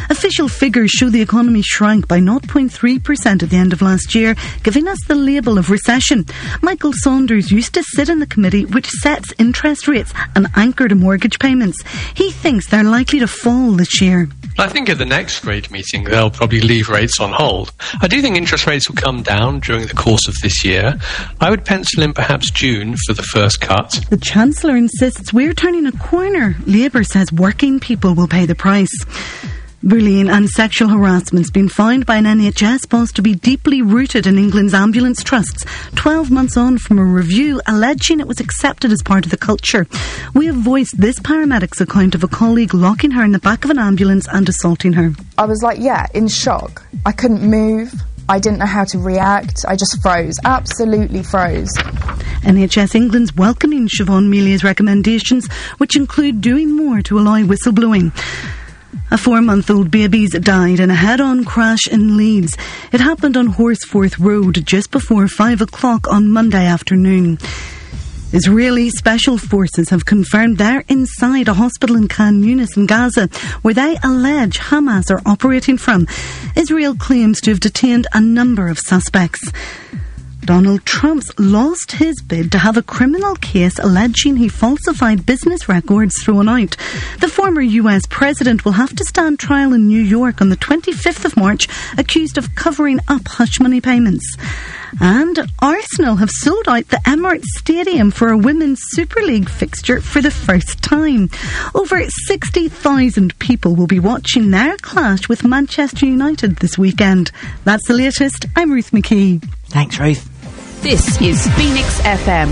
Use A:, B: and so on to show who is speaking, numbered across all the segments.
A: Official figures show the economy shrank by 0.3% at the end of last year, giving us the label of recession. Michael Saunders used to sit in the committee which sets interest rates and anchor to mortgage payments. He thinks they're likely to fall this year.
B: I think at the next rate meeting they'll probably leave rates on hold. I do think interest rates will come down during the course of this year. I would pencil in perhaps June for the first cut.
A: The Chancellor insists we're turning a corner. Labour says working people will pay the price. Bullying and sexual harassment's been found by an NHS boss to be deeply rooted in England's ambulance trusts, 12 months on from a review alleging it was accepted as part of the culture. We have voiced this paramedic's account of a colleague locking her in the back of an ambulance and assaulting her.
C: I was in shock. I couldn't move. I didn't know how to react. I just froze. Absolutely froze.
A: NHS England's welcoming Siobhan Melia's recommendations, which include doing more to allow whistleblowing. A 4-month-old baby's died in a head-on crash in Leeds. It happened on Horsforth Road just before 5 o'clock on Monday afternoon. Israeli special forces have confirmed they're inside a hospital in Khan Yunis in Gaza, where they allege Hamas are operating from. Israel claims to have detained a number of suspects. Donald Trump's lost his bid to have a criminal case alleging he falsified business records thrown out. The former US president will have to stand trial in New York on the 25th of March, accused of covering up hush money payments. And Arsenal have sold out the Emirates Stadium for a Women's Super League fixture for the first time. Over 60,000 people will be watching their clash with Manchester United this weekend. That's the latest. I'm Ruth McKee.
D: Thanks, Ruth.
E: This is Phoenix FM.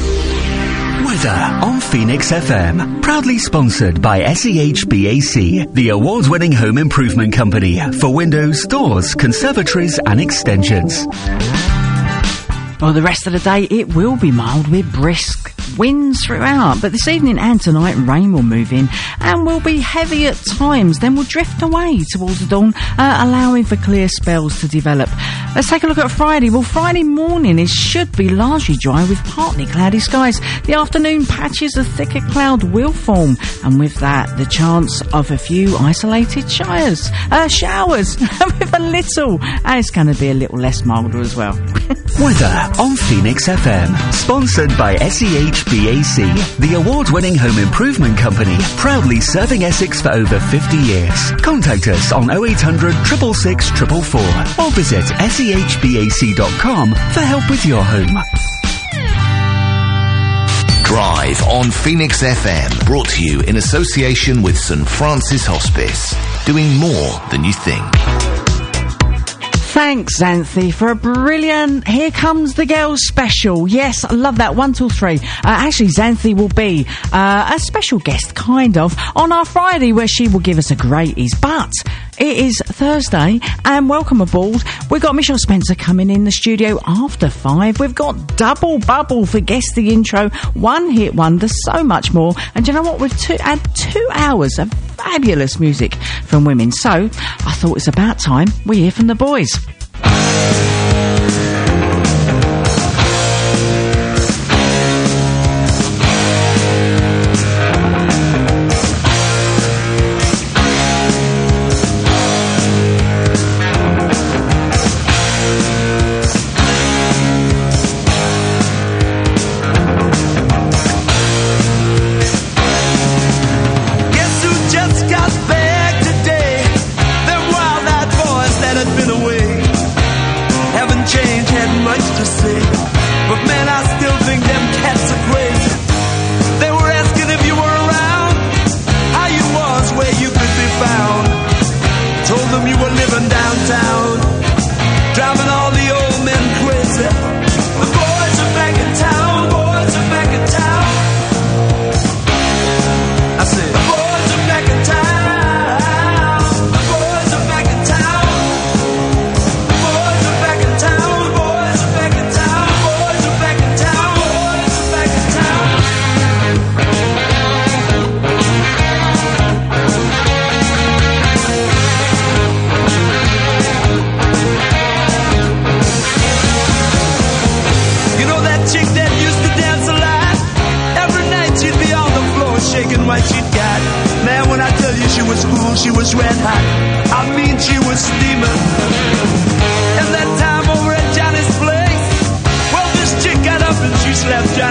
F: Weather on Phoenix FM. Proudly sponsored by SEHBAC, the award-winning home improvement company for windows, doors, conservatories and extensions.
D: Well, the rest of the day, it will be mild with brisk winds throughout, but this evening and tonight, rain will move in and will be heavy at times, then will drift away towards the dawn, allowing for clear spells to develop. Let's take a look at Friday. Well, Friday morning, it should be largely dry with partly cloudy skies. The afternoon, patches of thicker cloud will form, and with that, the chance of a few isolated showers with a little, and it's going to be a little less milder as well.
F: Weather on Phoenix FM, sponsored by SEHBAC, the award-winning home improvement company, proudly serving Essex for over 50 years. Contact us on 0800 666 444 or visit sehbac.com for help with your home.
G: Drive on Phoenix FM, brought to you in association with St Francis Hospice, doing more than you think.
D: Thanks, Xanthi, for a brilliant Here Comes the Girls special. Yes, I love that. 1 till 3. Actually, Xanthi will be a special guest, kind of, on our Friday, where she will give us a greaties. But it is Thursday, and welcome aboard. We've got Michelle Spencer coming in the studio after 5. We've got Double Bubble for Guess the Intro, One Hit Wonder, so much more. And do you know what? We've had 2 hours of fabulous music from women. So I thought it's about time we hear from the boys.
H: Been away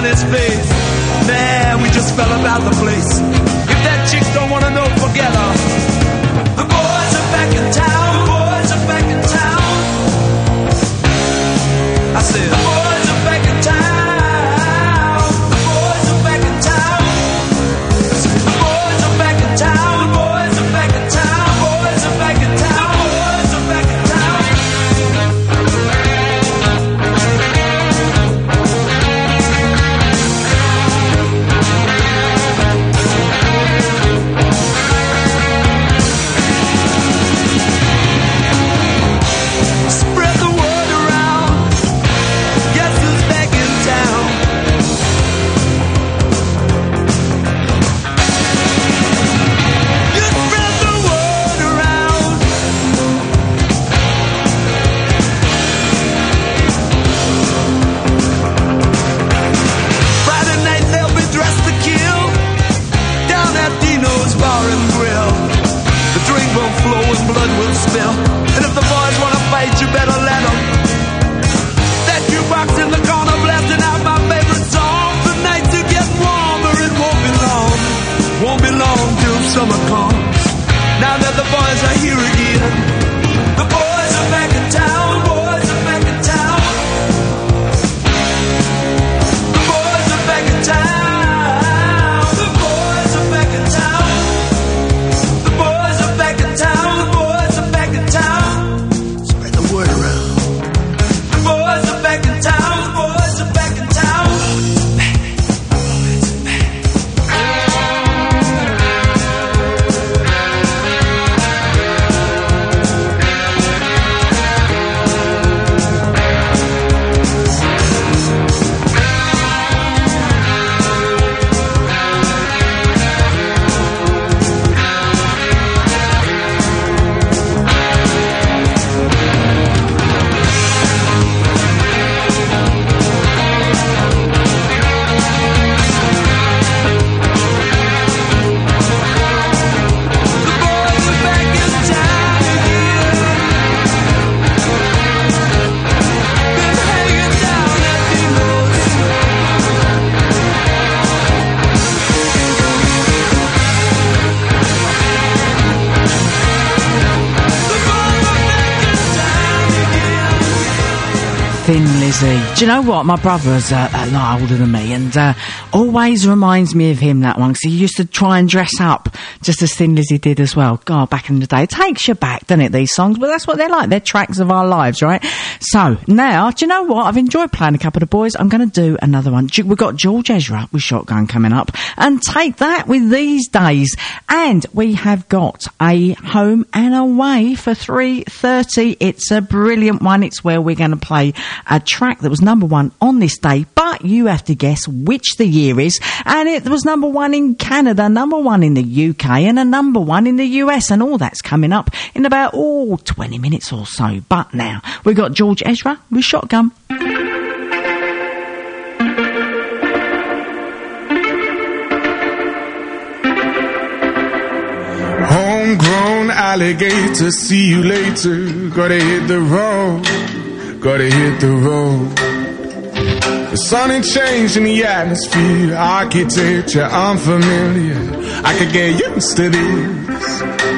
H: his face. Man, we just fell about the place. If that chick don't wanna know, forget her. The boys are back in town. The boys are back in town. I said, the boys are back in town. The boys are back in town. I said, the boys are back in town. The boys are back in town. Boys are back in town. Boys are back in town.
D: Thin Lizzy. Do you know what? My brother's a lot older than me, and always reminds me of him, that one, because he used to try and dress up just as Thin Lizzy did as well. God, back in the day. It takes you back, doesn't it, these songs? But that's what they're like. They're tracks of our lives, right? So, now, do you know what? I've enjoyed playing a couple of the boys. I'm going to do another one. We've got George Ezra with Shotgun coming up, and Take That with These Days. And we have got a Home and Away for 3:30. It's a brilliant one. It's where we're going to play a track that was number one on this day, but you have to guess which the year is. And it was number one in Canada, number one in the UK, and a number one in the US. And all that's coming up in about 20 minutes or so. But now we've got George Ezra with Shotgun.
I: Homegrown alligator, see you later. Gotta hit the road, gotta hit the road. The sun ain't changing the atmosphere, architecture unfamiliar. I could get used to this.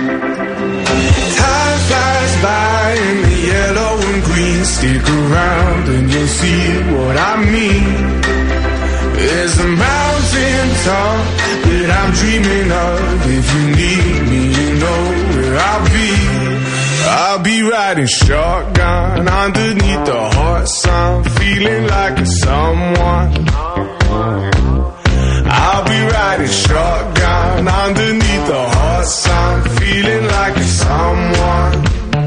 I: Time flies by in the yellow and green. Stick around and you'll see what I mean. There's a mountain top that I'm dreaming of. If you need me, you know where I'll be. I'll be riding shotgun underneath the hot sun, feeling like a someone. I'll be riding shotgun underneath the hot sun, feeling like a someone.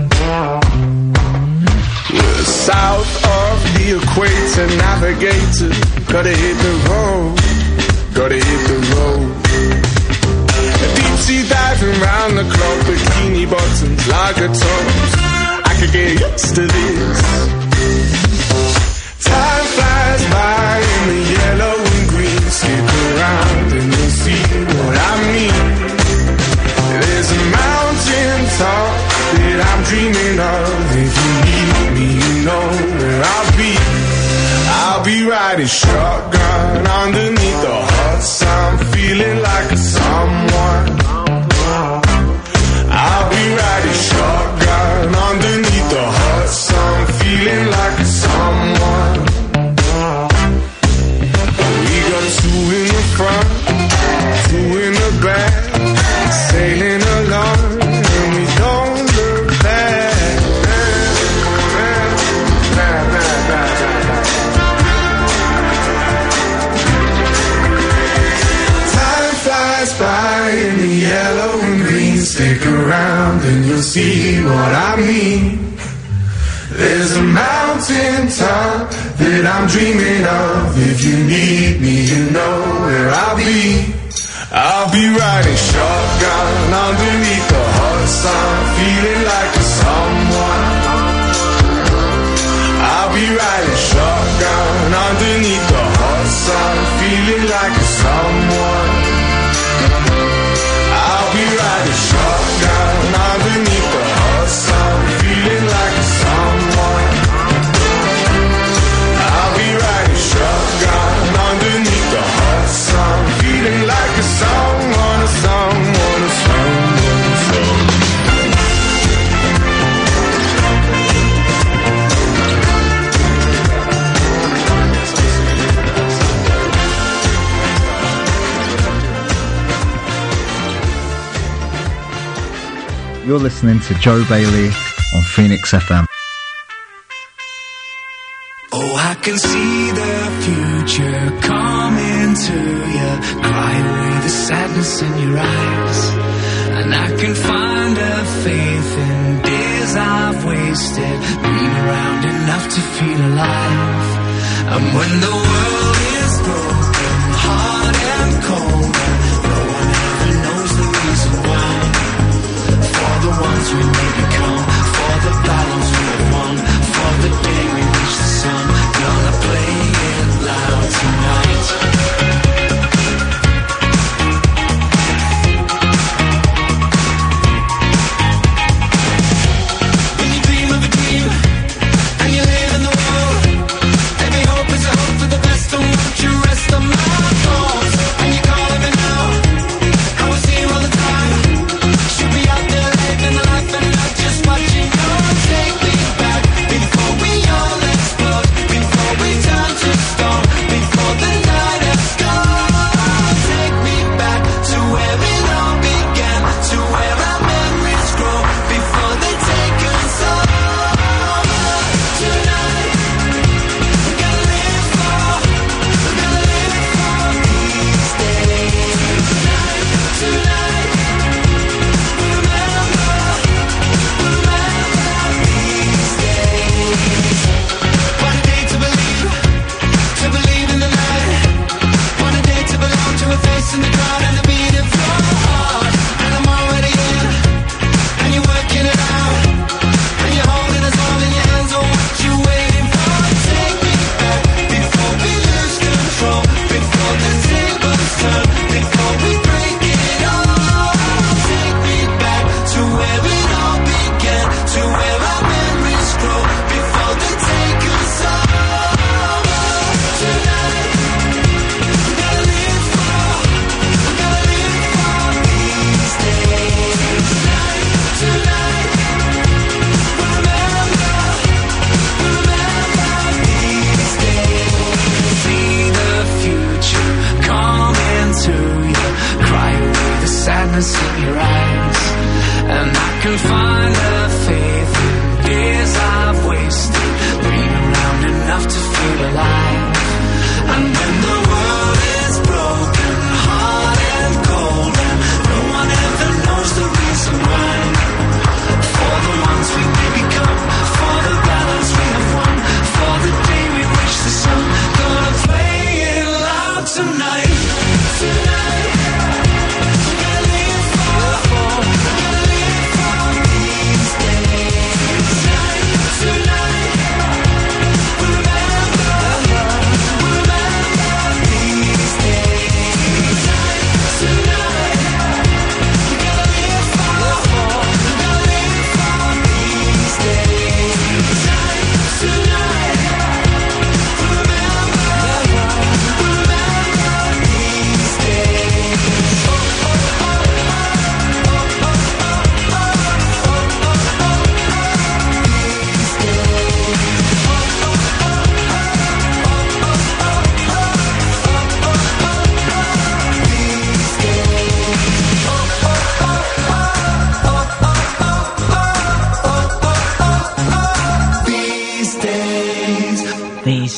I: We're south of the equator, navigator. Gotta hit the road, gotta hit the road. Deep sea diving round the clock, bikini bottoms, lager tops. I could get used to this. Time flies by in the yellow and green. Stick around and you'll see what I mean. There's a mountain top that I'm dreaming of. If you need me, you know where I'll be. I'll be riding shotgun underneath the hot sun, feeling like a someone. I'll be riding shotgun underneath the hot sun, feeling like a someone. We got two in the front, two in the back, sailing along, and we don't look back. Time flies by in the yellow and green. Stick around and you'll see what I mean. There's a mountain top that I'm dreaming of. If you need me, you know where I'll be. I'll be riding shotgun underneath the hot sun, feeling like a someone. I'll be riding shotgun underneath the hot sun, feeling like a someone. I'll be riding shotgun underneath the hot sun, feeling like a someone. I'll be riding shotgun underneath the hot sun, feeling like a someone, a someone, a someone, a someone.
J: You're listening to Joe Bailey on Phoenix FM.
H: Oh, I can see the future coming to you. Cry away the sadness in your eyes. And I can find a faith in days I've wasted, been around enough to feel alive. And when the world is broken, hard and cold, no one ever knows the reason why. For the ones we may become, for the battles we have won, for the day we reach the sun, gonna play it loud tonight. Should be out there living the life.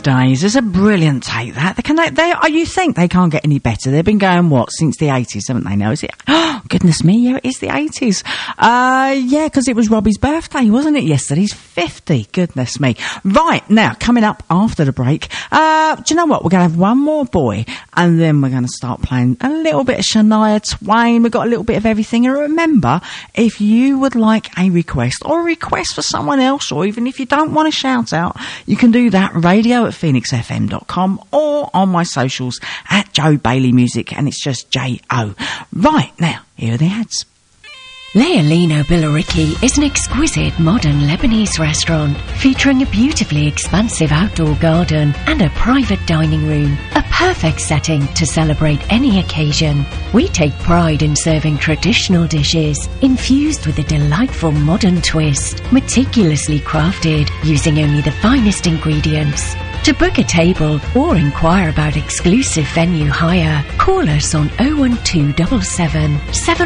D: days. It's a brilliant take, that. You think they can't get any better. They've been going, since the 80s, haven't they now? Is it? Oh, goodness me, yeah, it is the 80s. Yeah, because it was Robbie's birthday, wasn't it, yesterday? He's 50. Goodness me. Right, now, coming up after the break, do you know what? We're going to have one more boy, and then we're going to start playing a little bit of Shania Twain. We've got a little bit of everything. And remember, if you would like a request, or a request for someone else, or even if you don't want to shout out, you can do that radio@phoenixfm.com or on my socials at Joe Bailey Music, and it's just J-O. Right, now, here are the ads.
K: Leolino Billericay is an exquisite modern Lebanese restaurant featuring a beautifully expansive outdoor garden and a private dining room, a perfect setting to celebrate any occasion. We take pride in serving traditional dishes infused with a delightful modern twist, meticulously crafted using only the finest ingredients. To book a table or inquire about exclusive venue hire, call us on 01277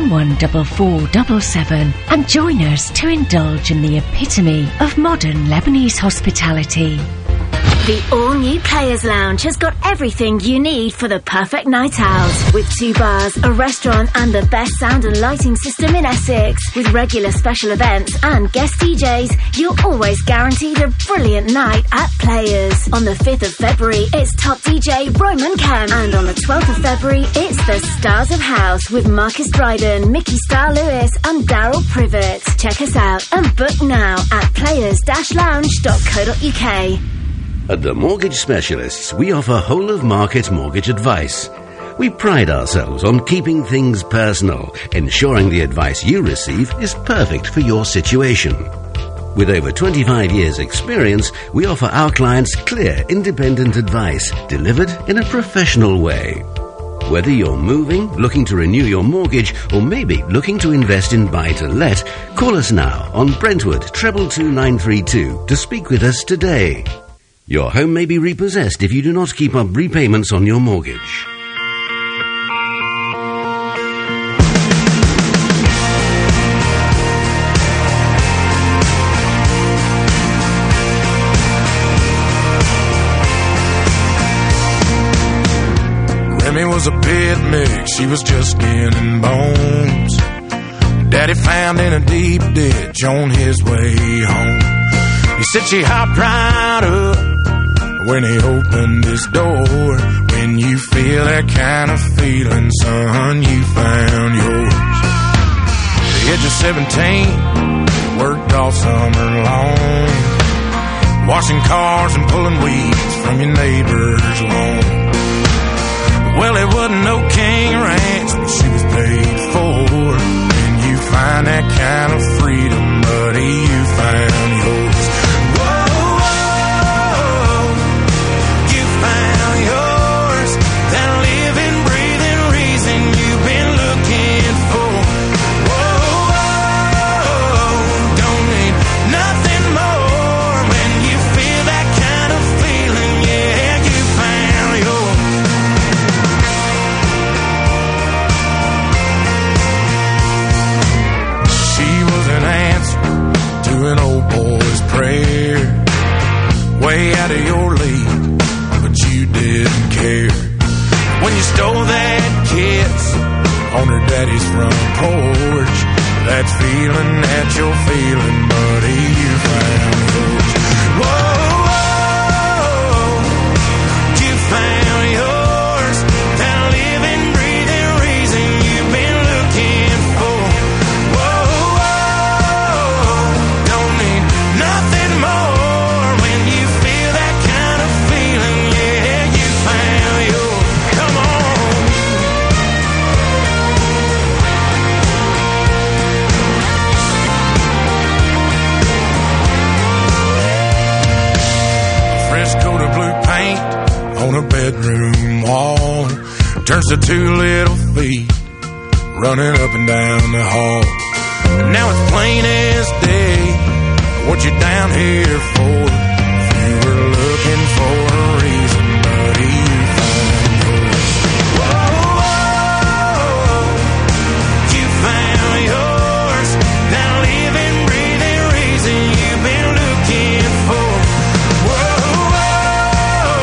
K: 714477 and join us to indulge in the epitome of modern Lebanese hospitality.
L: The all-new Players Lounge has got everything you need for the perfect night out. With 2 bars, a restaurant and the best sound and lighting system in Essex. With regular special events and guest DJs, you're always guaranteed a brilliant night at Players. On the 5th of February, it's top DJ Roman Kemp. And on the 12th of February, it's the Stars of House with Marcus Dryden, Mickey Star Lewis and Daryl Privet. Check us out and book now at players-lounge.co.uk.
M: At the Mortgage Specialists, we offer whole-of-market mortgage advice. We pride ourselves on keeping things personal, ensuring the advice you receive is perfect for your situation. With over 25 years' experience, we offer our clients clear, independent advice delivered in a professional way. Whether you're moving, looking to renew your mortgage, or maybe looking to invest in buy-to-let, call us now on Brentwood 222 to speak with us today. Your home may be repossessed if you do not keep up repayments on your mortgage.
I: Remy was a bit mixed, she was just skin and bones. Daddy found in a deep ditch on his way home. He said she hopped right up when he opened his door. When you feel that kind of feeling, son, you found yours. The age of 17, worked all summer long, washing cars and pulling weeds from your neighbor's lawn. Well, it wasn't no king ranch, but she was paid for. When you find that kind of freedom, buddy, you found yours. Way out of your league, but you didn't care. When you stole that kiss on her daddy's front porch, that feeling that you're feeling, buddy, you found yours. Whoa, you found yours. That living, breathing reason you've been looking for. Whoa, don't need nothing more. Coat of blue paint on a bedroom wall turns to 2 little feet running up and down the hall. Now it's plain as day what you're down here for. If you were looking for a reason, buddy, you found yours. Whoa, you found yours. That living, breathing reason you've been looking for. Whoa,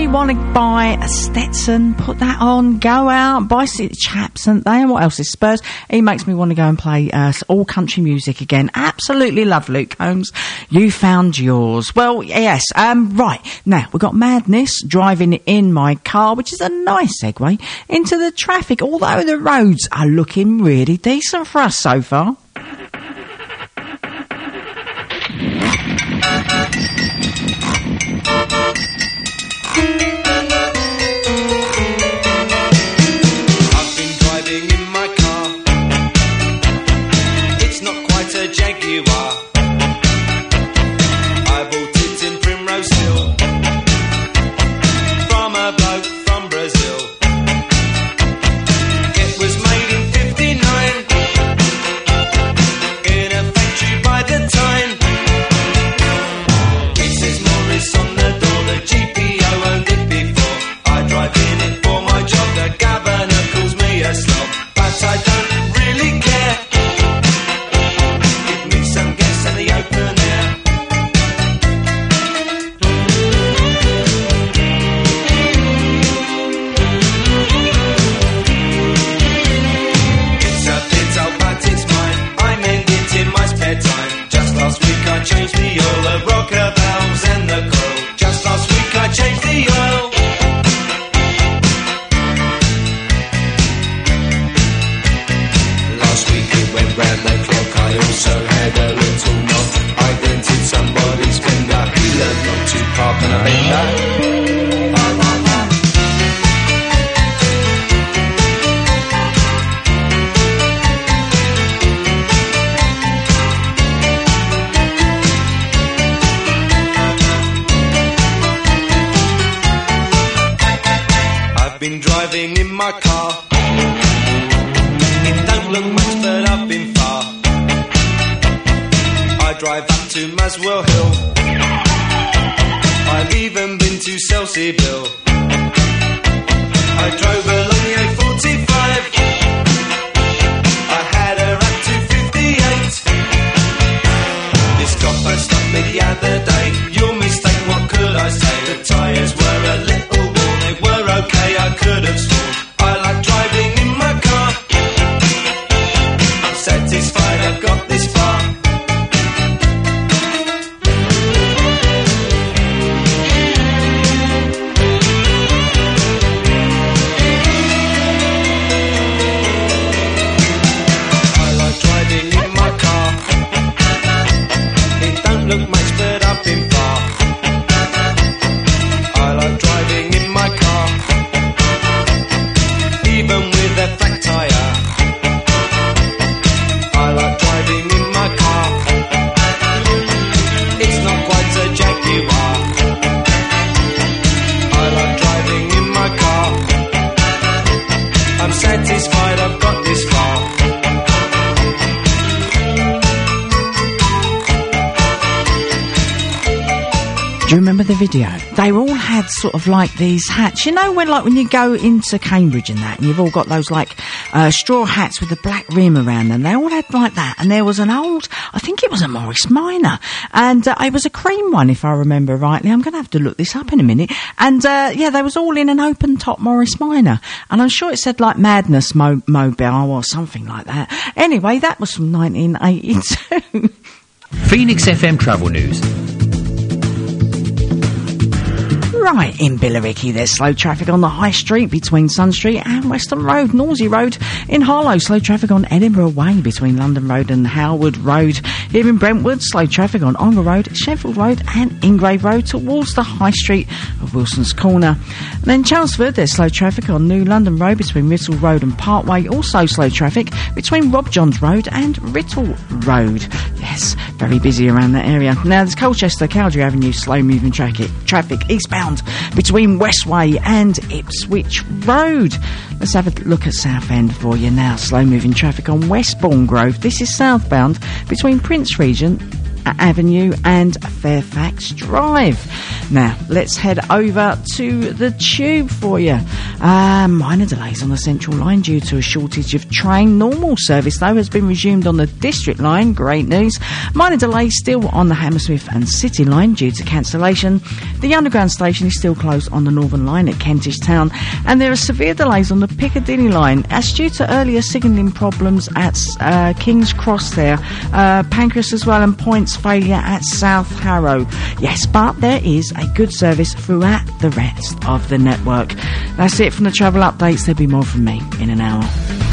D: me want to buy a Stetson, put that on, go out, buy chaps and they, and what else is Spurs. He makes me want to go and play all country music again. Absolutely love Luke Combs. You found yours. Well, yes, right. Now, we've got Madness driving in my car, which is a nice segue into the traffic, although the roads are looking really decent for us so far.
H: Jaguar. I bought it in Primrose Hill from a bloke from Brazil. It was made in 59 in a factory by the Tyne. It says Morris on the door, the GPO owned it before. I drive in it for my job, the governor calls me a slob, but I don't really care. The open air. It's a bit old, but it's mine. I mend it in my spare time. Just last week I changed the oil, the rocker valves and the coil. Just last week I changed the oil. Last week it went round the clock. I also had a little knock. I dented somebody's fender. He learned not to park on a bender. I've been driving in my car. It don't look much, but I've been far. I drive up to Maswell Hill. I've even been to Selseyville. I drove along the A45. I had her up to 58. This copper stopped me the other day. Your mistake, what could I say? The tyres were a little worn. They were okay, I could have sworn. I like driving in my car. I'm satisfied I've got this far. Look much, but I've been far. I like driving in my car, even with a flat tire. I like driving in my car. It's not quite a Jaguar. I like driving in my car. I'm satisfied I've got this far.
D: Do you remember the video? They all had sort of like these hats. You know when you go into Cambridge and that, and you've all got those like straw hats with the black rim around them. They all had like that. And there was an old, I think it was a Morris Minor. And it was a cream one, if I remember rightly. I'm going to have to look this up in a minute. And yeah, they was all in an open top Morris Minor. And I'm sure it said like Madness Mobile or something like that. Anyway, that was from 1982.
N: Phoenix FM Travel News.
D: Right, in Billericay, there's slow traffic on the High Street between Sun Street and Western Road, Norsey Road. In Harlow, slow traffic on Edinburgh Way between London Road and Howard Road. Here in Brentwood, slow traffic on Ongar Road, Sheffield Road and Ingrave Road towards the High Street of Wilson's Corner. And then Chelmsford, there's slow traffic on New London Road between Riddle Road and Parkway. Also slow traffic between Rob Johns Road and Riddle Road. Yes, very busy around that area. Now, there's Colchester, Cowdrey Avenue, slow moving traffic eastbound between Westway and Ipswich Road. Let's have a look at Southend for you now. Slow moving traffic on Westbourne Grove. This is southbound between Prince Regent Avenue and Fairfax Drive. Now, let's head over to the Tube for you. Minor delays on the Central Line due to a shortage of train. Normal service, though, has been resumed on the District Line. Great news. Minor delays still on the Hammersmith and City Line due to cancellation. The Underground station is still closed on the Northern Line at Kentish Town. And there are severe delays on the Piccadilly Line. That's due to earlier signalling problems at King's Cross there. Pancras as well, and points failure at South Harrow. Yes, but there is a good service throughout the rest of the network. That's it from the travel updates. There'll be more from me in an hour.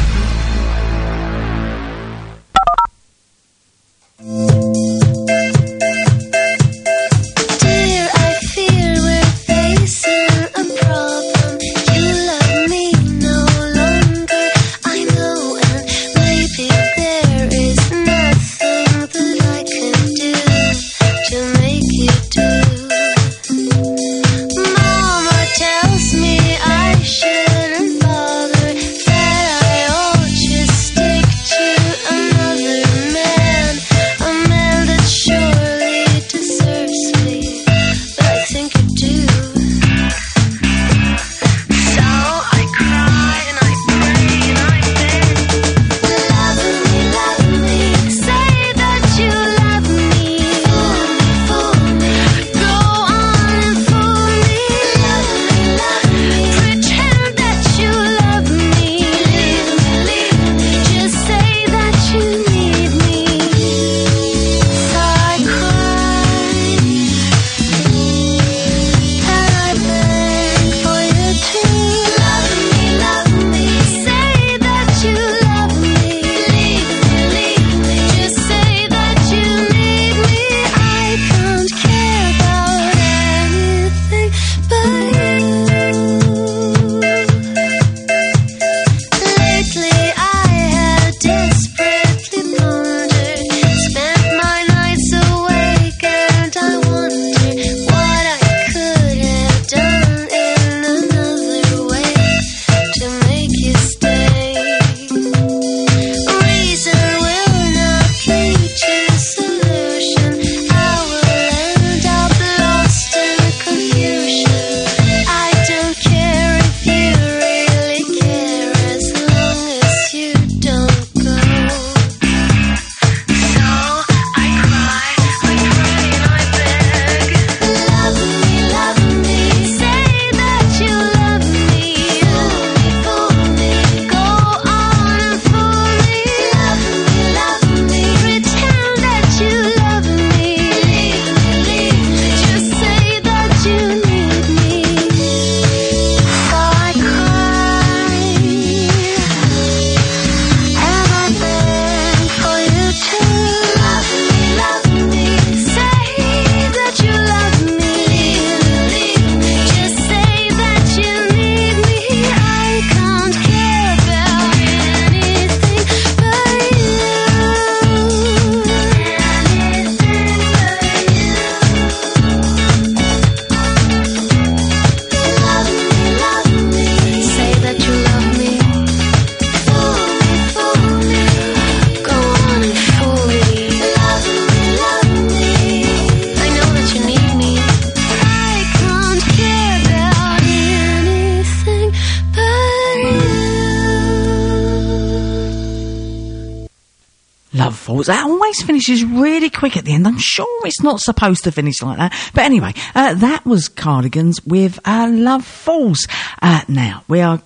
D: That always finishes really quick at the end. I'm sure it's not supposed to finish like that. But anyway, that was Cardigans with Love Falls. Now, we are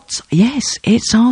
D: yes, it's our...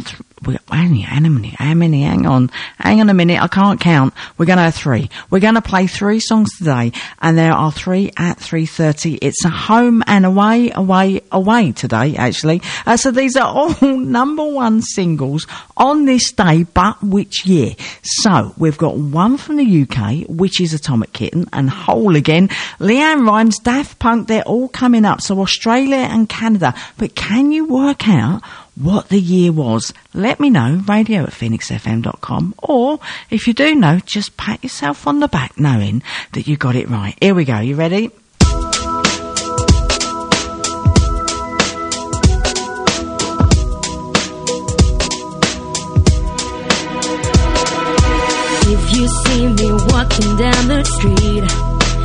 D: hang on a minute, I can't count. We're going to have 3. We're going to play 3 songs today, and there are 3 at 3:30. It's a home and away today, actually. So these are all #1 singles on this day, but which year? So we've got one from the UK, which is Atomic Kitten and Whole Again. Leanne Rimes, Daft Punk, they're all coming up. So Australia and Canada. But can you work out what the year was? Let me know, radio@phoenixfm.com, or if you do know, just pat yourself on the back knowing that you got it right. Here we go, you ready?
O: If you see me walking down the street,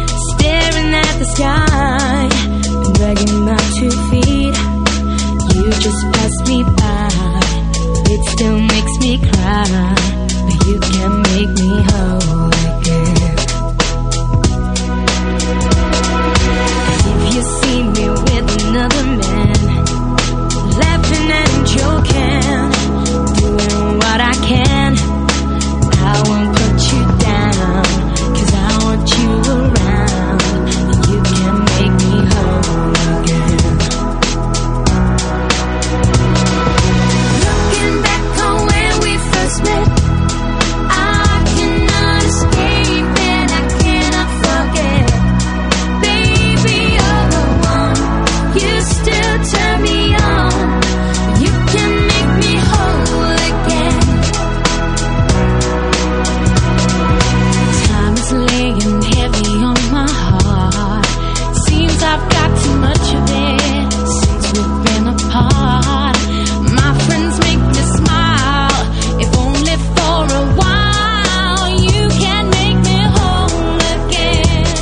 O: staring at the sky and dragging my 2 feet, you just pass me by. It still makes me cry, but you can make me whole again. If you see me with another man, laughing and joking, doing what I can, I won't put you down, 'cause I want you around, and you can make me whole again. Looking back on when we first met, I cannot escape and I cannot forget. Baby, you're the one, you still turn me on, you can make me whole again. Time is laying heavy on my heart, seems I've got too much of it since we've been apart. My friends make me smile, if only for a while. You can make me whole again.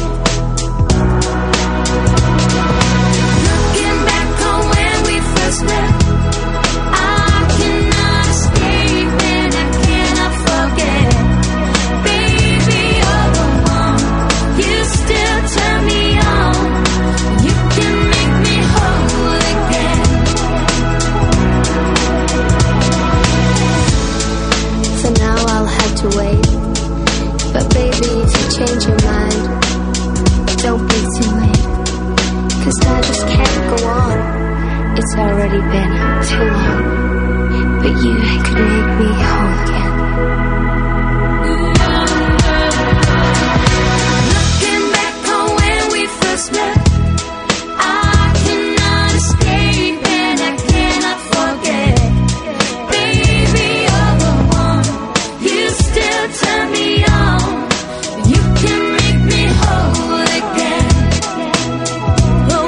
O: Looking back on when we first met, I cannot escape and I cannot forget. Baby, you're the one, you still turn me on, you can make me whole again.
P: For now I'll have to wait, but baby, if you change your mind, don't be too late, 'cause I just can't go on. It's already been too long, but you could make me whole again.
O: Looking back on when we first met, I cannot escape and I cannot forget. Baby, you're the one, you still turn me on, you can make me whole again. Oh,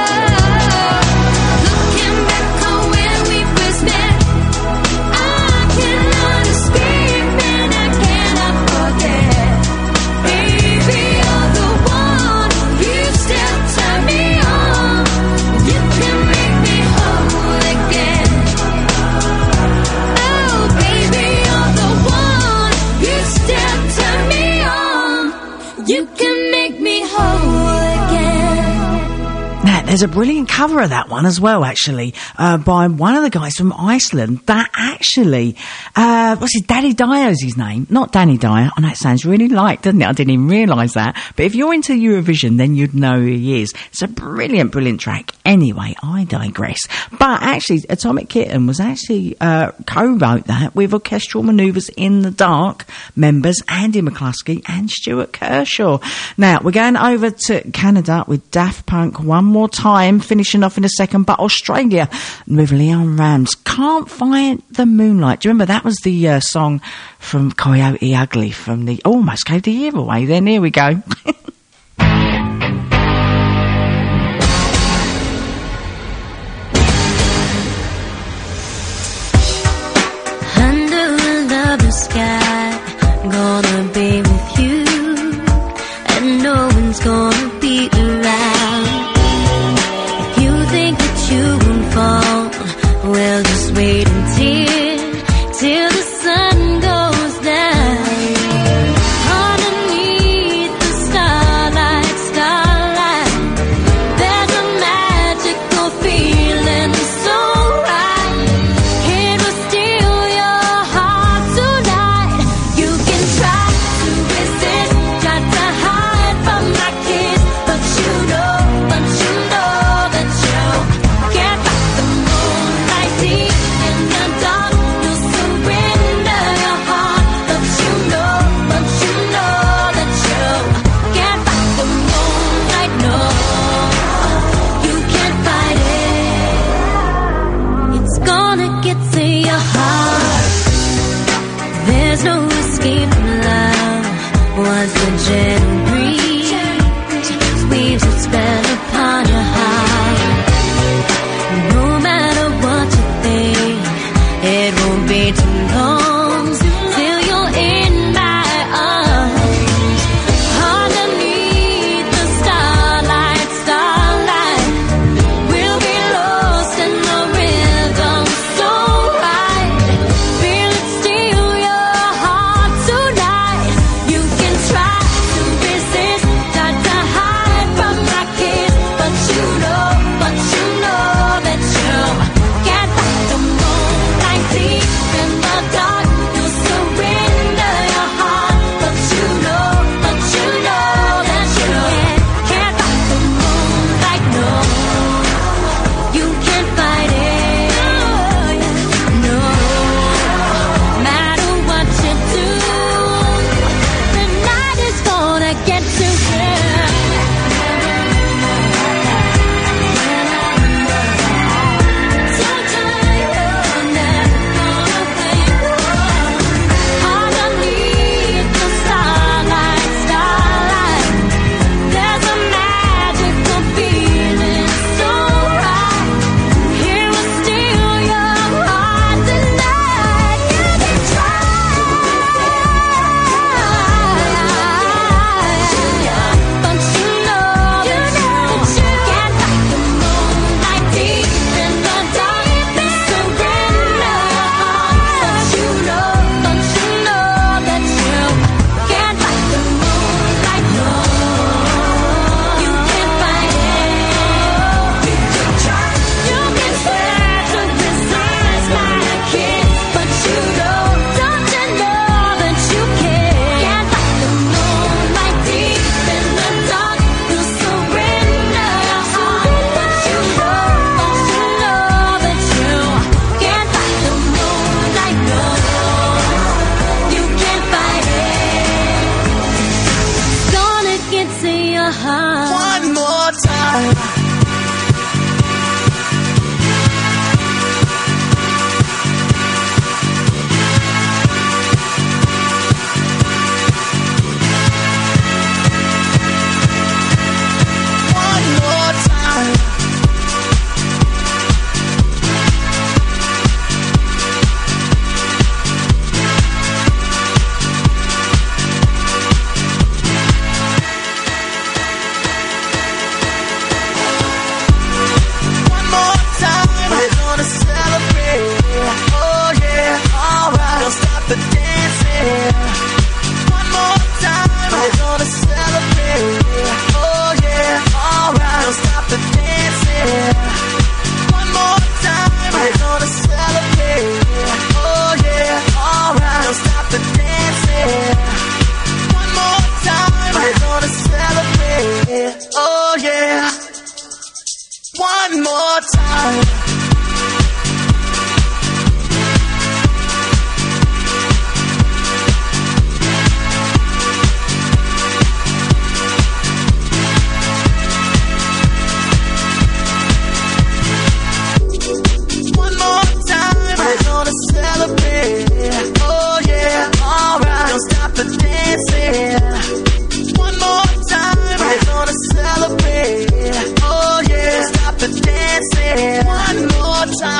O: looking back on when we first met, I cannot escape and I cannot forget. Baby, you're the one, you still turn me on, you can make me whole again. Oh, baby, you're the one, you still turn me on, you can make me whole again.
D: Now, there's a brilliant cover of that one as well, actually, by one of the guys from Iceland that actually, what's his, Danny Dyer's his name? Not Danny Dyer. I know it sounds really like, doesn't it? I didn't even realise that. But if you're into Eurovision, then you'd know who he is. It's a brilliant, brilliant track. Anyway, I digress. But actually, Atomic Kitten was actually co-wrote that with Orchestral Manoeuvres in the Dark members Andy McCluskey and Stuart Kershaw. Now, we're going over to Canada with Daft Punk one more time, finishing off in a second, but Australia with Leon Rams. Can't Find the Moonlight. Do you remember that was the song from Coyote Ugly from the... Almost gave the year away then. Here we go.
O: Under another sky, gonna be with you, and no one's gonna be around. If you think that you won't fall, well, just wait till the sun goes down. Underneath the starlight, there's a magical feeling so right. It will steal your heart tonight. You can try to resist, try to hide from my kiss, but you know that you can't fight the moonlight deep in the dark. You'll surrender your heart, but you know that you can't fight the moonlight. No, you can't fight it. It's gonna get to your heart. There's no escape from love. Was the gentle breeze weaves its spell upon your heart. No matter what you think, it won't be too long till you're in my arms. Underneath the starlight, we'll be lost in the river.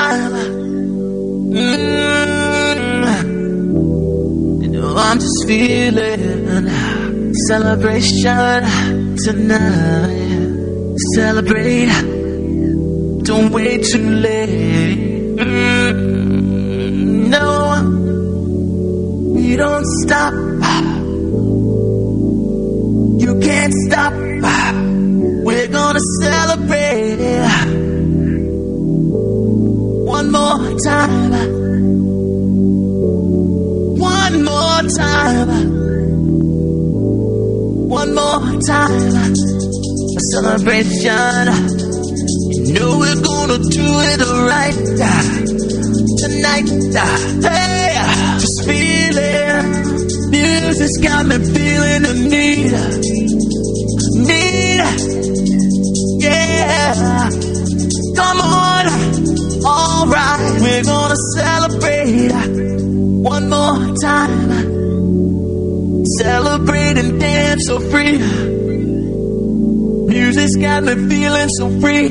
H: time. You know, I'm just feeling celebration tonight. Celebrate, don't wait too late. No, we don't stop. You can't stop. We're gonna celebrate one more time. One more time. One more time. A celebration. You know we're gonna do it right tonight. Hey, just feeling. Music's got me feeling the need. Yeah. Come on. Alright, we're gonna celebrate one more time. Celebrate and dance so free. Music's got me feeling so free.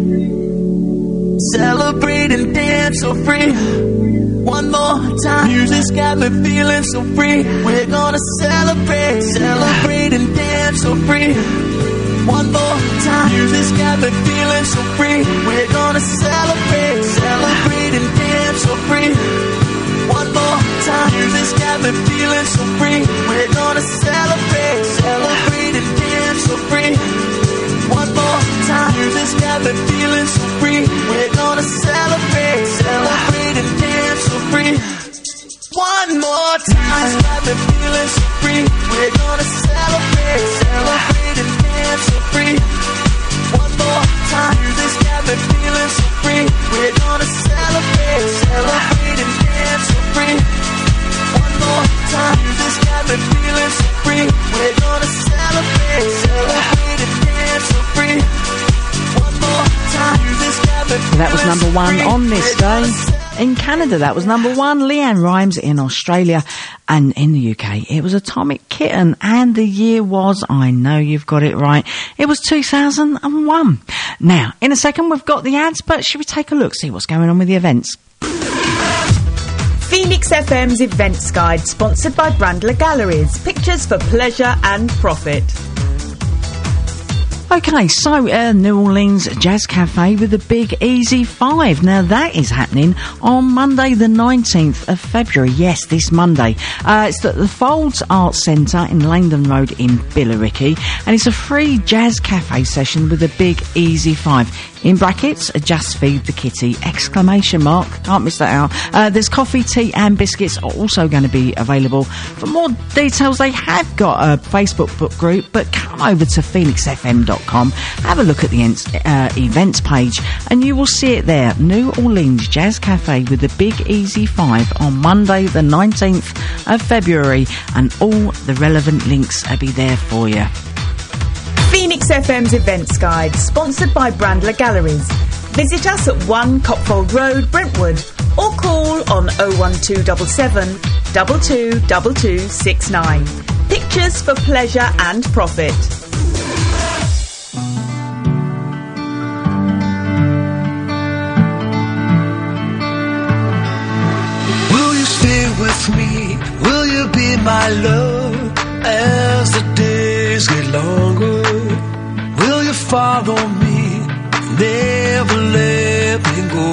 H: Celebrate and dance so free. One more time. Music's got me feeling so free. We're gonna celebrate. Celebrate and dance so free. One more time. Music's got me feeling so free. We're gonna celebrate. Celebrate and dance so free. One more time. Music's got me feeling so free. We're gonna celebrate. Celebrate and dance so free. One more time. Music's got me feeling so free. We're gonna celebrate. Celebrate and dance so free. One more time. Music's got me feeling so free. We're gonna celebrate. Celebrate and dance so free. One more time. Music's got me feeling so free. We're gonna celebrate. Celebrate and dance so free. One more time. Music's got me feeling so free. We're gonna celebrate. Celebrate and dance so free. One more time. Music's got me feeling
D: That was number one on this day. In Canada, that was number one. Leanne Rimes in Australia. And in the UK, it was Atomic Kitten. And the year was, I know you've got it right, it was 2001. Now, in a second, we've got the ads, but should we take a look, see what's going on with the events?
Q: Phoenix FM's Events Guide, sponsored by Brandler Galleries. Pictures for pleasure and profit.
D: Okay, so New Orleans Jazz Cafe with the Big Easy 5. Now that is happening on Monday the 19th of February. Yes, this Monday. It's at the Folds Arts Centre in Langdon Road in Billericay. And it's a free jazz cafe session with the Big Easy 5. In brackets, just feed the kitty, exclamation mark. Can't miss that out. There's coffee, tea and biscuits are also going to be available. For more details, they have got a Facebook book group, but come over to phoenixfm.com, have a look at the events page, and you will see it there. New Orleans Jazz Cafe with the Big Easy 5 on Monday the 19th of February, and all the relevant links will be there for you.
Q: Phoenix FM's Events Guide, sponsored by Brandler Galleries. Visit us at 1 Copfold Road, Brentwood, or call on 01277 222269. Pictures for pleasure and profit.
H: Will you stay with me? Will you be my love as the days get longer? Will you follow me? Never let me go.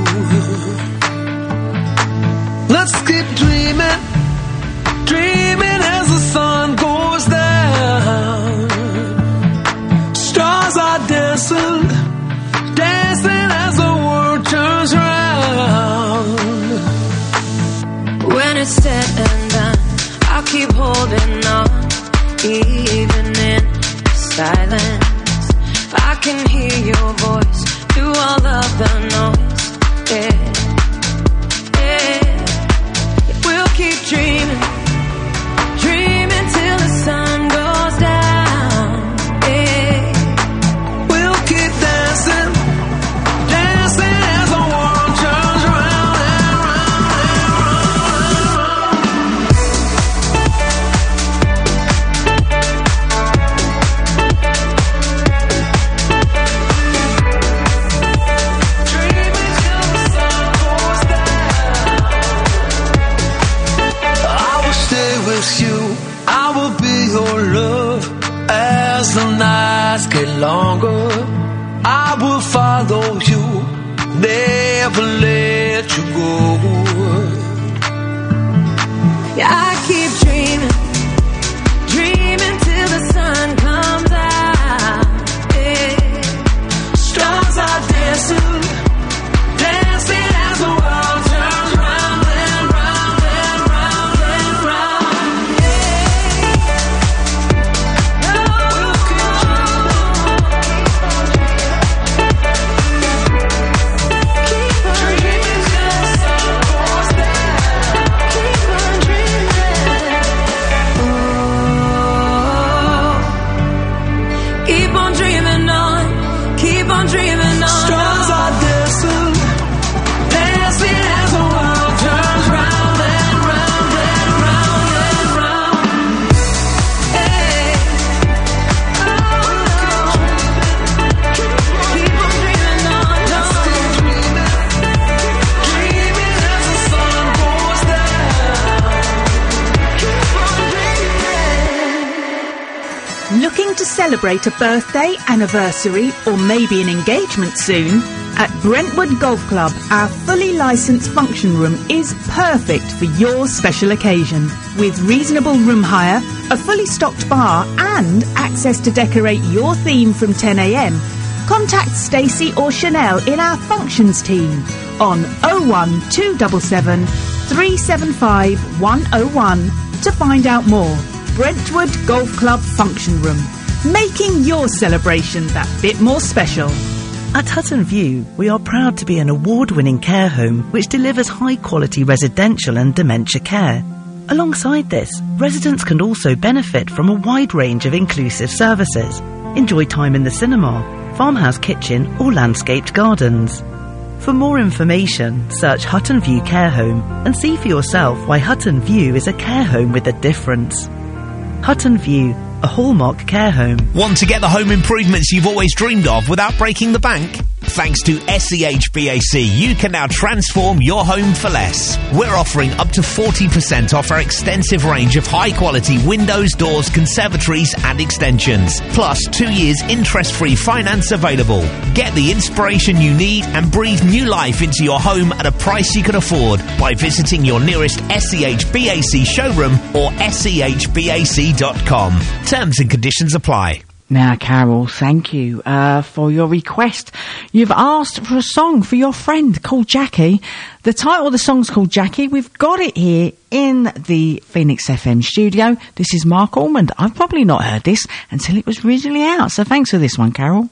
H: Let's keep dreaming, dreaming as the sun goes down. Stars are dancing, dancing as the world turns round.
O: When it's said and done, I'll keep holding on, even in silence. I can hear your voice through all of the noise. Yeah, yeah.
H: longer. I will follow you, never let you go.
O: Yeah, I keep dreaming, dreaming till the sun comes out. Yeah. Stars are dancing, dancing as the world turns round and round and round and round. Keep on dreaming on, keep on dreaming on.
H: Stars are dancing, dancing as the world turns round and round and round and round. Hey, keep on dreaming on, dreaming as the sun goes down. Keep on dreaming.
Q: Looking to celebrate a birthday, anniversary, or maybe an engagement soon? At Brentwood Golf Club, our fully licensed function room is perfect for your special occasion. With reasonable room hire, a fully stocked bar, and access to decorate your theme from 10 a.m, contact Stacey or Chanel in our functions team on 01277 375 101 to find out more. Brentwood Golf Club Function Room, making your celebration that bit more special.
R: At Hutton View, we are proud to be an award-winning care home which delivers high-quality residential and dementia care. Alongside this, residents can also benefit from a wide range of inclusive services. Enjoy time in the cinema, farmhouse kitchen or landscaped gardens. For more information, search Hutton View Care Home and see for yourself why Hutton View is a care home with a difference. Hutton View, a hallmark care home.
S: Want to get the home improvements you've always dreamed of without breaking the bank? Thanks to SEHBAC, you can now transform your home for less. We're offering up to 40% off our extensive range of high-quality windows, doors, conservatories and extensions. Plus 2 years interest-free finance available. Get the inspiration you need and breathe new life into your home at a price you can afford by visiting your nearest SEHBAC showroom or SEHBAC.com. Terms and conditions apply.
D: Now, Carol, thank you for your request. You've asked for a song for your friend called Jackie. The title of the song's called Jackie. We've got it here in the Phoenix FM studio. This is Mark Almond. I've probably not heard this until it was originally out, so thanks for this one, Carol.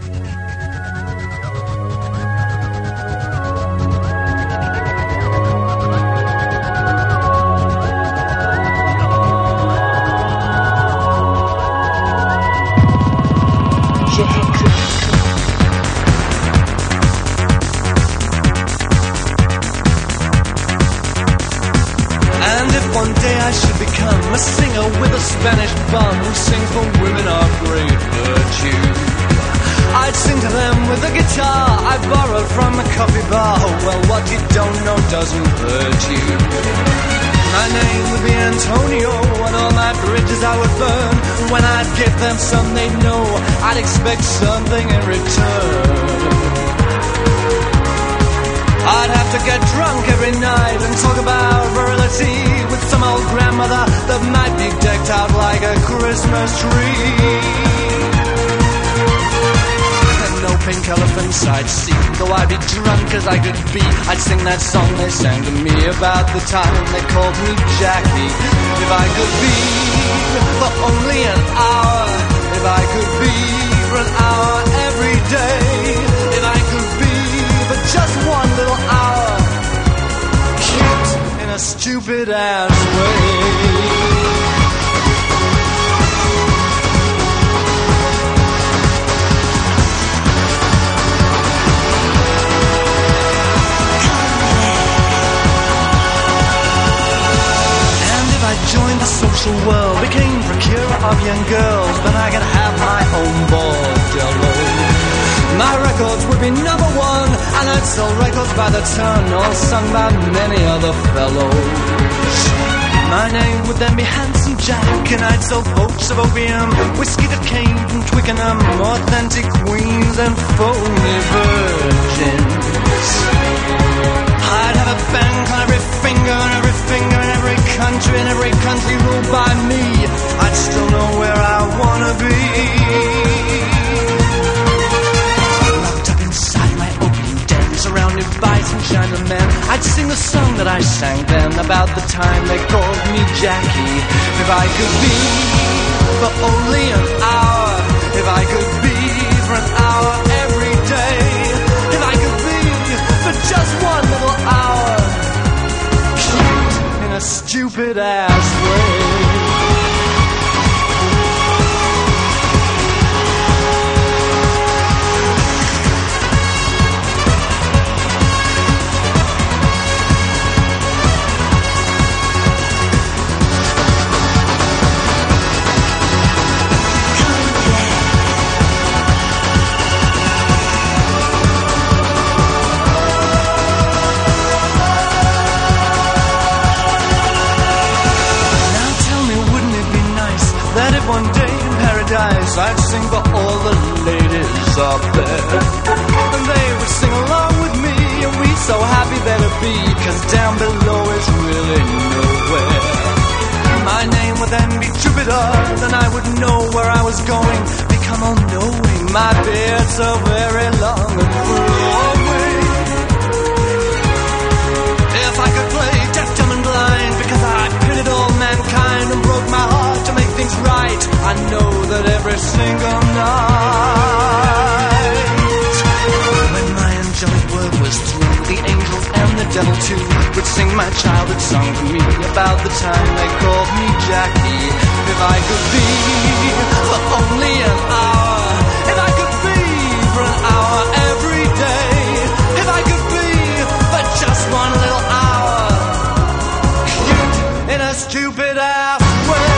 H: A singer with a Spanish bum who sings for women of great virtue. I'd sing to them with a guitar I borrowed from a coffee bar. Well, what you don't know doesn't hurt you. My name would be Antonio, and all my bridges I would burn. When I'd give them some they'd know, I'd expect something in return. I'd have to get drunk every night and talk about virility with some old grandmother that might be decked out like a Christmas tree. And no pink elephants I'd see, though I'd be drunk as I could be. I'd sing that song they sang to me about the time they called me Jackie. If I could be for only an hour, if I could be for an hour every day, if I could be for just one little hour, cute in a stupid ass way. Joined the social world, became procurer of young girls, then I could have my own bordello. My records would be number one, and I'd sell records by the ton, all sung by many other fellows. My name would then be Handsome Jack, and I'd sell boats of opium, whiskey that came from Twickenham, authentic queens and phony virgins. I'd have a bank on every finger in every country, and every country ruled by me. I'd still know where I wanna be. Locked up inside my opium den, surrounded by some Chinamen, I'd sing the song that I sang then about the time they called me Jackie. If I could be for only an hour, if I could be for an hour every day, if I could be for just one little hour, in a stupid ass way. One day in paradise I'd sing for all the ladies up there, and they would sing along with me, and we'd so happy that'd be, 'cause down below is really nowhere. My name would then be Jupiter, then I would know where I was going, become all knowing, my beard so very long and flowing. If I could play deaf, dumb and blind, because I pitted all mankind and broke my heart to make things right, I know that every single night, when my angelic work was through, the angels and the devil too would sing my childhood song to me about the time they called me Jackie. If I could be for only an hour, if I could be for an hour every day, if I could be for just one little hour, in a stupid ass way.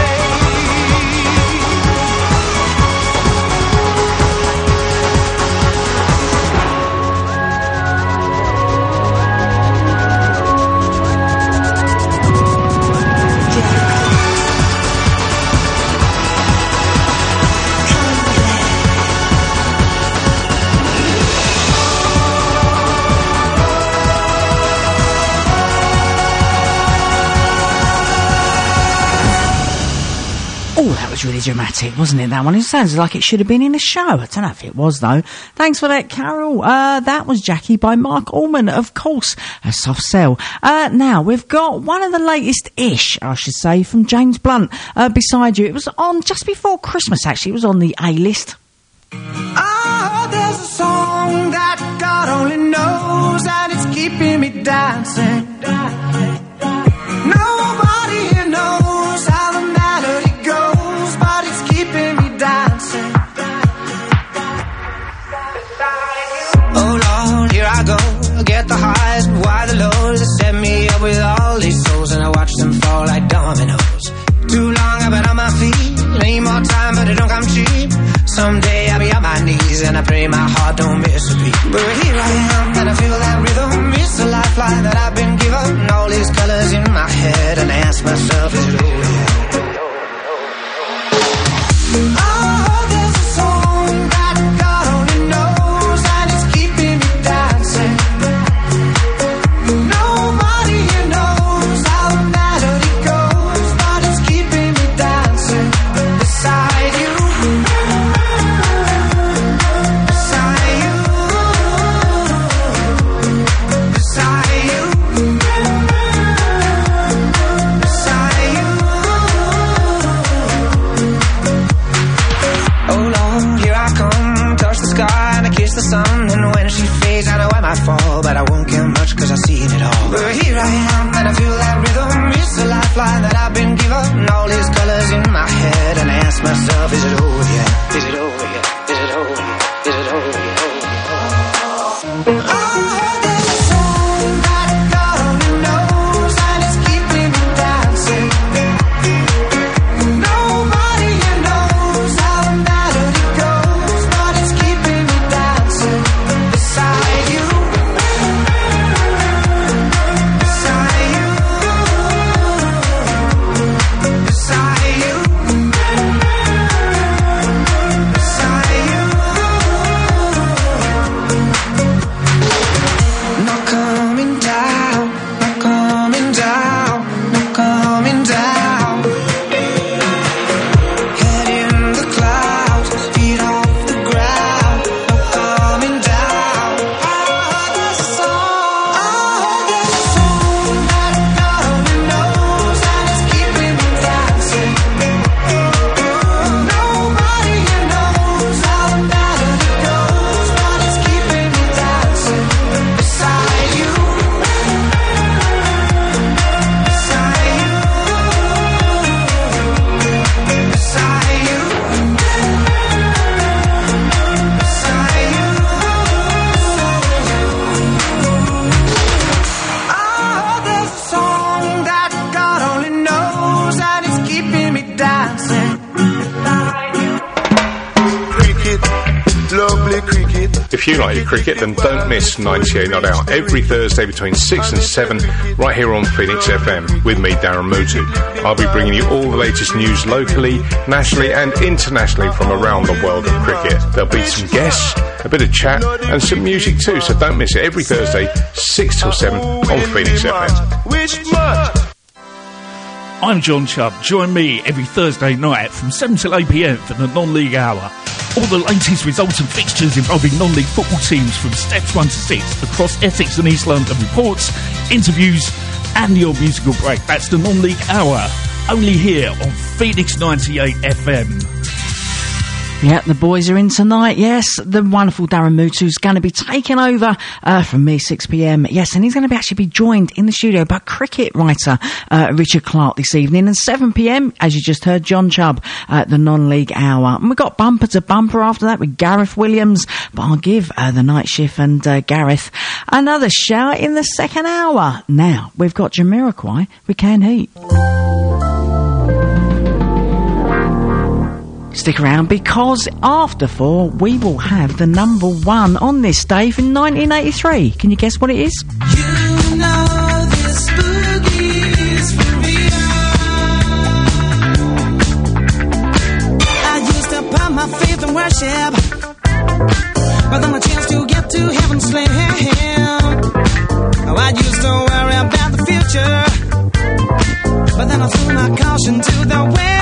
D: Oh, that was really dramatic, wasn't it, that one? It sounds like it should have been in a show. I don't know if it was, though. Thanks for that, Carol. That was Jackie by Mark Allman, of course, a soft sell. Now, we've got one of the latest-ish, I should say, from James Blunt, beside you. It was on just before Christmas, actually. It was on the A-list.
H: Oh, there's a song that God only knows, and it's keeping me dancing. Nobody here knows how the melody goes, but it's keeping me dancing. Oh Lord, here I go, get the highs, but why the lows? They set me up with all these souls, and I watch them fall like dominoes. Too long I've been on my feet, need more time, but it don't come cheap. Someday I'll be on my knees, and I pray my heart don't miss a beat. But here I am, and I feel that rhythm. It's a lifeline that I've been given. All these colors in my head, and I ask myself, is it over yet? Oh, there's a song that God only knows, and it's keeping me dancing. Nobody here knows how the melody goes, but it's keeping me dancing beside you. The sun, and when she fades I know I might fall, but I won't get much 'cause I've seen it all. But here I am, and I feel that rhythm. It's a lifeline that I've been given. All these colors in my head, and I ask myself, is it over yet? Is it over yet? Is it over yet? Is it over yet? Oh, there's a song that God only knows, and it's keeping me dancing. Nobody here knows how the melody goes, but it's keeping me dancing beside you. Beside you.
T: If you like your cricket, then don't miss 98 Not Out every Thursday between 6 and 7 right here on Phoenix FM with me, Darren Mutu. I'll be bringing you all the latest news locally, nationally and internationally from around the world of cricket. There'll be some guests, a bit of chat and some music too, so don't miss it every Thursday 6 till 7 on Phoenix FM.
U: Which month? I'm John Chubb. Join me every Thursday night from 7 till 8 p.m. for the non-league hour. All the latest results and fixtures involving non-league football teams from steps 1 to 6 across Essex and East London. Reports, interviews and your musical break. That's the non-league hour. Only here on Phoenix 98 FM.
D: Yeah, the boys are in tonight, yes. The wonderful Darren Mutu's going to be taking over from me 6 p.m. Yes, and he's going to actually be joined in the studio by cricket writer Richard Clark this evening. And 7 p.m, as you just heard, John Chubb at the non-league hour. And we've got bumper to bumper after that with Gareth Williams. But I'll give the night shift and Gareth another shout in the second hour. Now, we've got Jamiroquai with Can Heat. Stick around because after 4 we will have the number 1 on this day from 1983. Can you guess what it is?
H: You know this boogie is for real. I used to put my faith in worship, but then a chance to get to heaven slam. Oh, I used to worry about the future, but then I threw my caution to the wind.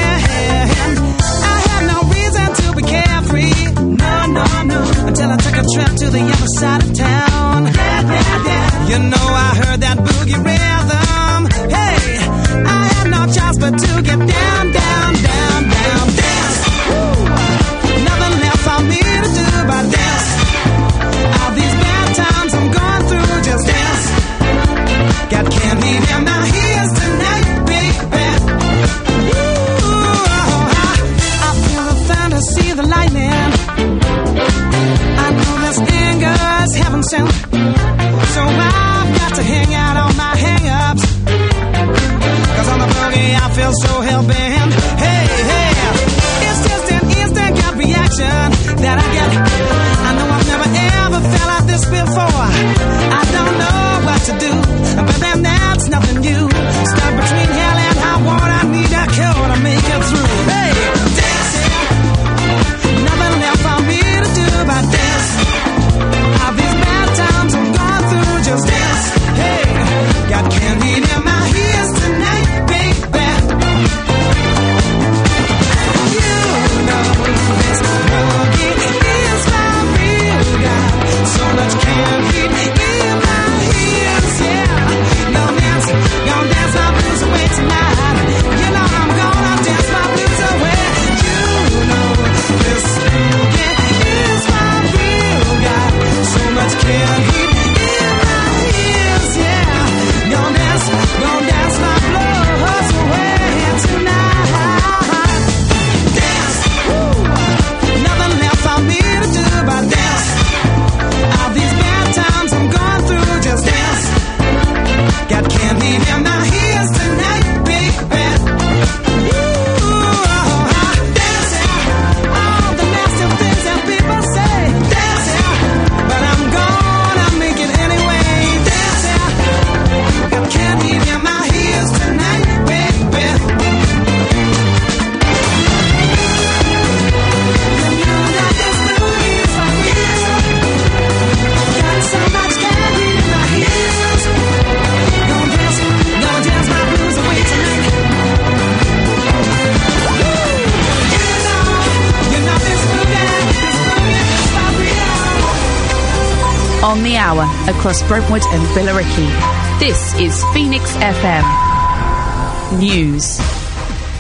H: Until I took a trip to the other side of town. You know I heard that boogie rhythm. Hey, I had no choice but to get down, down, down, down, dance. Woo. Nothing left for me to do but dance. All these bad times I'm going through, just dance. Got candy in my ears tonight, baby. Ooh, I feel the thunder, see the lightning. Anger's heaven sent, so I've got to hang out on my hang-ups. 'Cause on the boogie I feel so hell-bent. Hey, hey, it's just an instant gut reaction that I get. I know I've never ever felt like this before. I don't know what to do, but then that's nothing new. Stuck between hell and high water, I need a cure to make it through. Hey, dancing, nothing left for me to do but dance. All these bad times I'm going through, just dance. Hey, got candy in my ears tonight, baby. You know this boogie is my real guy. So much candy in my ears, yeah. Gonna dance my blues away tonight. You know I'm gonna dance my blues away. You know this boogie is my real guy. So much candy in my ears, yeah. Gonna dance my blues away tonight. Dance, woo. Nothing left for me to do but dance. All these bad times I'm going through, just dance. Got candy in my ears tonight, baby.
E: On the hour across Brentwood and Billericay. This is Phoenix FM News.